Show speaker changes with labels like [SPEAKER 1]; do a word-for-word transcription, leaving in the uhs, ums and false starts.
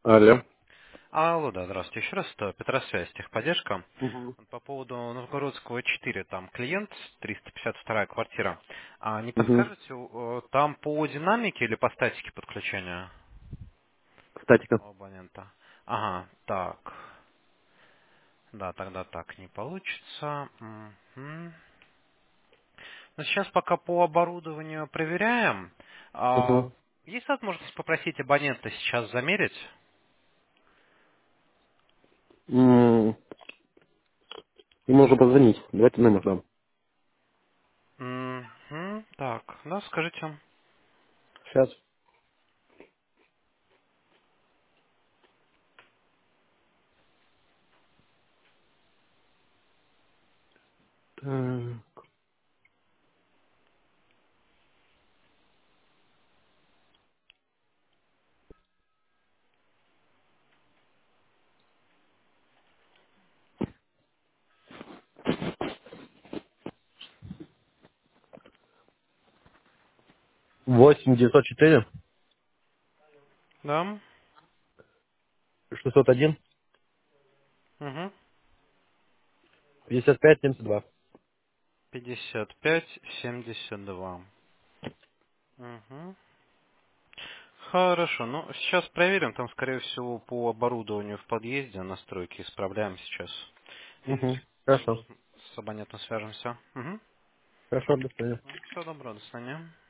[SPEAKER 1] Алло.
[SPEAKER 2] Алло, да, здравствуйте. Еще раз, это Петросвязь, техподдержка.
[SPEAKER 1] Угу.
[SPEAKER 2] По поводу Новгородского четыре, там клиент, триста пятьдесят вторая квартира. А не
[SPEAKER 1] Угу.
[SPEAKER 2] подскажете, э, там по динамике или по статике подключения
[SPEAKER 1] Статика.
[SPEAKER 2] у абонента? Ага, так. Да, тогда так не получится. Мгм. Ну, сейчас пока по оборудованию проверяем. А,
[SPEAKER 1] Угу.
[SPEAKER 2] есть возможность попросить абонента сейчас замерить?
[SPEAKER 1] М, Ему нужно позвонить. Давайте номер дам.
[SPEAKER 2] Мгм. Так, да, скажите.
[SPEAKER 1] Сейчас. Восемь девятьсот четыре
[SPEAKER 2] Да.
[SPEAKER 1] шестьсот один
[SPEAKER 2] Угу.
[SPEAKER 1] пятьдесят пять семьдесят два.
[SPEAKER 2] пятьдесят пять семьдесят два. Угу. Хорошо. Ну, сейчас проверим. Там, скорее всего, по оборудованию в подъезде настройки исправляем сейчас. И
[SPEAKER 1] Угу. Хорошо.
[SPEAKER 2] с абонентом свяжемся. Угу.
[SPEAKER 1] Хорошо, до свидания.
[SPEAKER 2] Все добро, до свидания.